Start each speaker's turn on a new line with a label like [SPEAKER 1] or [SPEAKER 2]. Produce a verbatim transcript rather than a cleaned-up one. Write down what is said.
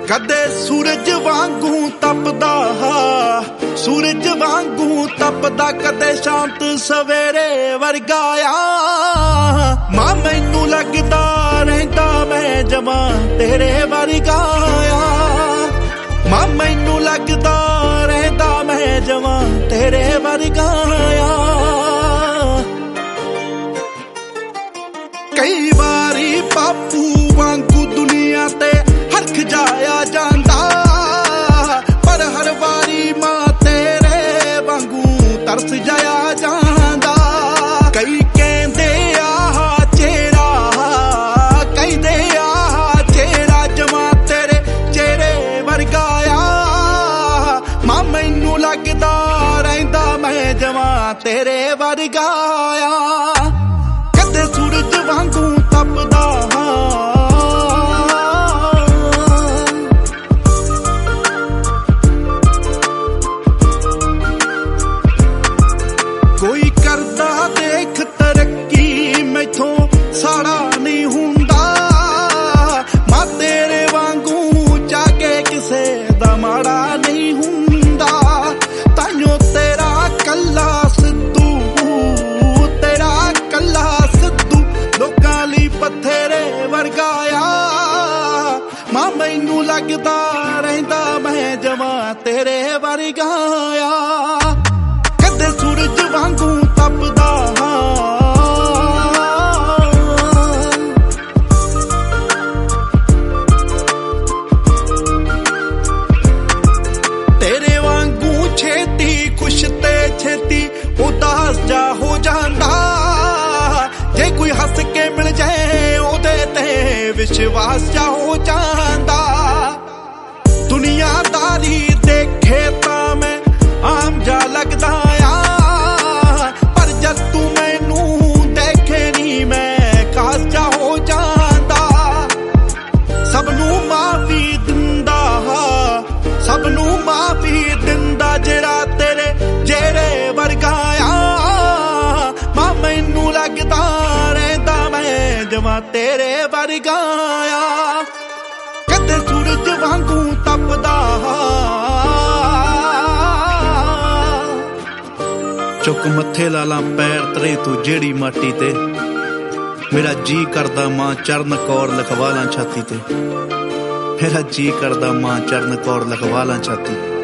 [SPEAKER 1] ਕਦੇ ਸੂਰਜ ਵਾਂਗੂ ਤਪਦਾ, ਸੂਰਜ ਵਾਂਗੂ ਤਪਦਾ, ਕਦੇ ਸ਼ਾਂਤ ਸਵੇਰੇ ਵਰਗਾ ਆ। ਮਾਂ ਮੈਨੂੰ ਲੱਗਦਾ ਰਹਿੰਦਾ ਮੈਂ ਜਮਾਂ ਤੇਰੇ ਵਰਗਾ ਆ। ਮਾਂ ਮੈਨੂੰ ਲੱਗਦਾ ਰਹਿੰਦਾ ਮੈਂ ਜਮਾਂ ਤੇਰੇ ਵਰਗਾ ਆ। ਕਈ ਵਾਰੀ ਬਾਪੂ ਵਾਂਗੂ ਦੁਨੀਆ ਤੇ ਹਰਖ ਜਾਇਆ ਜਾਂਦਾ, ਪਰ ਹਰ ਵਾਰੀ ਮਾਂ ਤੇਰੇ ਵਾਂਗੂ ਤਰਸ ਜਾਇਆ ਜਾਂਦਾ। ਕਈ ਕਹਿੰਦੇ ਆ ਚਿਹਰਾ, ਕਹਿੰਦੇ ਆ ਚਿਹਰਾ ਜਮਾਂ ਤੇਰੇ ਚਿਹਰੇ ਵਰਗਾ ਆ। ਮਾਂ ਮੈਨੂੰ ਲੱਗਦਾ ਰਹਿੰਦਾ ਮੈਂ ਜਮਾਂ ਤੇਰੇ ਵਰਗਾ ਆ। ਕਦੇ ਸੂਰਜ ਵਾਂਗੂ ਤਪਦਾ, ਕੋਈ ਕਰਦਾ ਦੇਖ ਤਰੱਕੀ ਮੈਥੋਂ ਸਾੜਾ ਨਹੀਂ ਹੁੰਦਾ। ਮਾਂ ਤੇਰੇ ਵਾਂਗੂ ਜਾ ਕੇ ਕਿਸੇ ਦਾ ਮਾੜਾ ਨਹੀਂ ਹੁੰਦਾ। ਤਾਈਓ ਤੇਰਾ ਕੱਲਾ ਸਿੱਧੂ, ਤੇਰਾ ਕੱਲਾ ਸਿੱਧੂ ਲੋਕਾਂ ਲਈ ਪੱਥਰੇ ਵਰਗਾ ਆ। ਮਾਂ ਮੈਨੂੰ ਲੱਗਦਾ ਰਹਿੰਦਾ ਮੈਂ ਜਮਾਂ ਤੇਰੇ ਵਰਗਾ ਆ। ਕਦੇ ਸੂਰਜ ਵਾਂਗੂ ਤਪਦਾ, ਤੇਰੇ ਵਾਂਗੂ ਛੇਤੀ ਖੁਸ਼ ਤੇ ਛੇਤੀ ਉਦਾਸ ਜਾ ਹੋ ਜਾਂਦਾ। ਜੇ ਕੋਈ ਹੱਸ ਕੇ ਮਿਲ ਜਾਏ ਉਹਦੇ ਤੇ ਵਿਸ਼ਵਾਸ ਜਾ ਹੋ ਜਾਂਦਾ। ਦੁਨੀਆਦਾਰੀ ਦੇਖੇ ਤਾਂ ਮੈਂ ਆਮ ਜਾ ਲੱਗਦਾ ਆ, ਪਰ ਜਦ ਤੂੰ ਮੈਨੂੰ ਦੇਖੇ ਨਹੀਂ ਮੈਂ ਖਾਸ ਜਾ ਹੋ ਜਾਂਦਾ। ਸਭ ਨੂੰ ਮਾਫੀ ਦਿੰਦਾ, ਸਭ ਨੂੰ ਮਾਫੀ ਦਿੰਦਾ ਜਿਹੜਾ ਤੇਰੇ ਜਿਹੜੇ ਵਰਗਾ ਆ। ਮਾਂ ਮੈਨੂੰ ਲੱਗਦਾ ਰਹਿੰਦਾ ਮੈਂ ਜਮਾਂ ਤੇਰੇ ਵਰਗਾ ਆ। ਕਦੇ ਸੂਰਜ ਵਾਂਗੂ ਤਪਦਾ, ਚੁੱਕ ਮੱਥੇ ਲਾਲਾ ਪੈਰ ਤਰੇ ਤੂੰ ਜਿਹੜੀ ਮਾਟੀ ਤੇ। ਮੇਰਾ ਜੀ ਕਰਦਾ ਮਾਂ ਚਰਨ ਕੌਰ ਲਿਖਵਾ ਲਾਂ ਛਾਤੀ ਤੇ। ਮੇਰਾ ਜੀ ਕਰਦਾ ਮਾਂ ਚਰਨ ਕੌਰ ਲਿਖਵਾ ਲਾਂ ਛਾਤੀ।